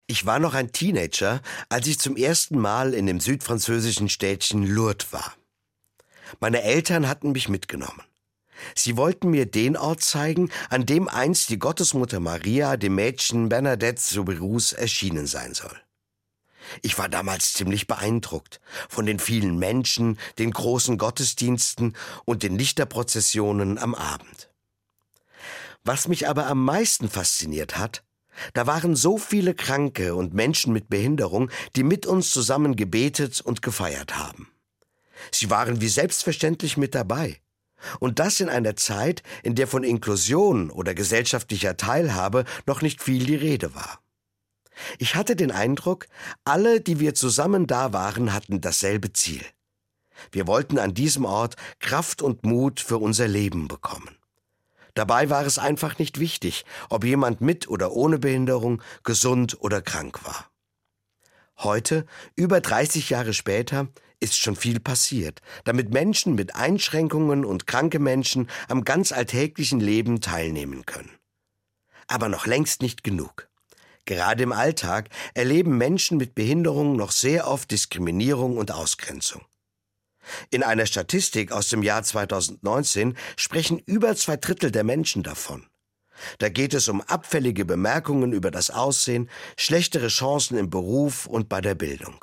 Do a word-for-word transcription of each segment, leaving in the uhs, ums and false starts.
Ich war noch ein Teenager, als ich zum ersten Mal in dem südfranzösischen Städtchen Lourdes war. Meine Eltern hatten mich mitgenommen. Sie wollten mir den Ort zeigen, an dem einst die Gottesmutter Maria dem Mädchen Bernadette Soubirous erschienen sein soll. Ich war damals ziemlich beeindruckt von den vielen Menschen, den großen Gottesdiensten und den Lichterprozessionen am Abend. Was mich aber am meisten fasziniert hat, da waren so viele Kranke und Menschen mit Behinderung, die mit uns zusammen gebetet und gefeiert haben. Sie waren wie selbstverständlich mit dabei. Und das in einer Zeit, in der von Inklusion oder gesellschaftlicher Teilhabe noch nicht viel die Rede war. Ich hatte den Eindruck, alle, die wir zusammen da waren, hatten dasselbe Ziel. Wir wollten an diesem Ort Kraft und Mut für unser Leben bekommen. Dabei war es einfach nicht wichtig, ob jemand mit oder ohne Behinderung, gesund oder krank war. Heute, über dreißig Jahre später, ist schon viel passiert, damit Menschen mit Einschränkungen und kranke Menschen am ganz alltäglichen Leben teilnehmen können. Aber noch längst nicht genug. Gerade im Alltag erleben Menschen mit Behinderung noch sehr oft Diskriminierung und Ausgrenzung. In einer Statistik aus dem Jahr zweitausendneunzehn sprechen über zwei Drittel der Menschen davon. Da geht es um abfällige Bemerkungen über das Aussehen, schlechtere Chancen im Beruf und bei der Bildung.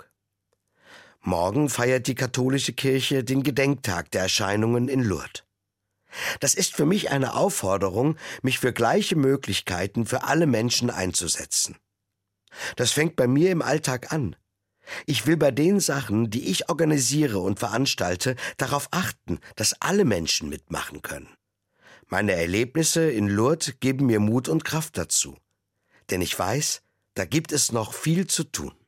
Morgen feiert die katholische Kirche den Gedenktag der Erscheinungen in Lourdes. Das ist für mich eine Aufforderung, mich für gleiche Möglichkeiten für alle Menschen einzusetzen. Das fängt bei mir im Alltag an. Ich will bei den Sachen, die ich organisiere und veranstalte, darauf achten, dass alle Menschen mitmachen können. Meine Erlebnisse in Lourdes geben mir Mut und Kraft dazu. Denn ich weiß, da gibt es noch viel zu tun.